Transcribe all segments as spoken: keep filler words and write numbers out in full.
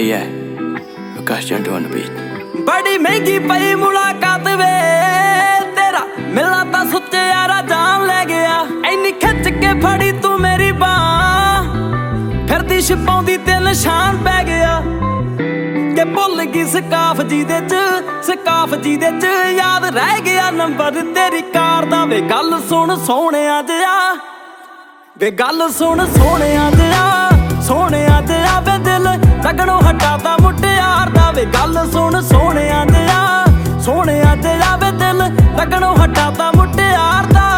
है विकास Jantu on the beat। बड़ी महंगी पई मुलाकात वे तेरा मिलना तां सुच्चे यारा जान ले गया। इन्नी खिच के फड़ी तू मेरी बांह फिरदी छपाउंदी ते निशान पै गया कि भुल गई सकाफ जी दे च सकाफ जी दे च याद रह गया नंबर तेरी कार दा। वे गल सुन सोहणिया जिया वे गल सुन सोहणिया जिया सोहणिया जिया वे दिल लगणों हटाता मुटियार दा। वे गल सुन सोहणिया जिया सोहणिया जिया वे दिल लगणों हटाता मुटियार दा।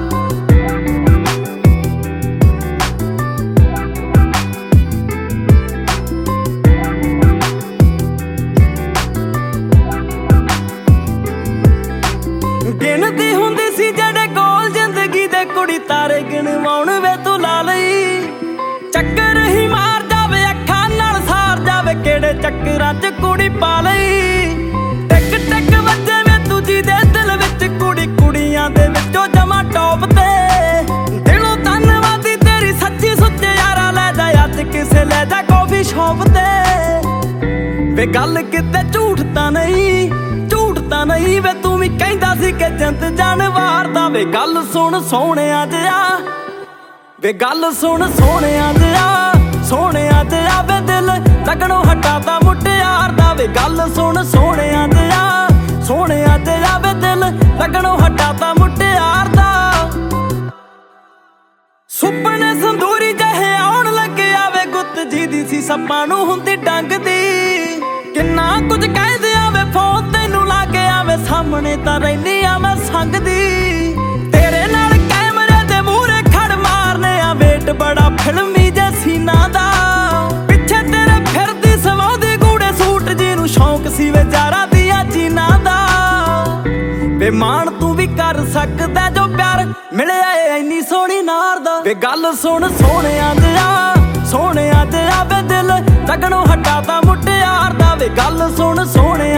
गिनती हुंदी सी जेड़े कोल जिंदगी दे कुड़ी तारे गिनवाउण वे तू ला लई। चक्कर ही मार जावे अखां नाल सार जावे केड़े चक्करां च कुड़ी पा लई। टिक टिक वजे वे तुझी दे दिल विच कुड़ी कुड़ियां दे विचों जमा टॉप ते। दिलों धन्नवादी तेरी सच्ची सुच्चे यारा लै जा अज किसे लै जा कॉफी शॉप ते। वे गल किते झूठ तां नहीं झूठ तां नहीं वे तू भी कहंदा सी कि जिंद जानवार दा। वे गल सुन सोहणिया जिया वे गल सुन सोहणिया जिया सोहणिया जिया वे दिल लगणों हटाता मुटियार दा। वे गल सुन सोहणिया जिया सोहणिया जिया वे दिल लगणों हटाता मुटियार दा। सुपने संदूरी जहे आउण लगे आवे गुत्त जी दी सी सप्पां नूं हुंदी डंग दी। किन्ना कुछ कह दिया वे फोन तैनू लागे आवे सामने तां रहिंदी आ मैं संग दी। तेरे नाल कैमरे दे मूहरे खड़ मारने आ वेट बड़ा फिल्मी जे सीना दा। पिछे तेरे फिरदी सवाउंदी गूड़े सूट जी नूं शौक सी वे जारा दिया जीना दा। वे मान तू भी कर सकदा जो प्यार मिलिया ए इन्नी सोहणी नार दा। वे गल सुन सोहणिया जिया सोहणिया जिया वे दिल लगणों हटाता मुटियार दा। वे गल सुन सोहणे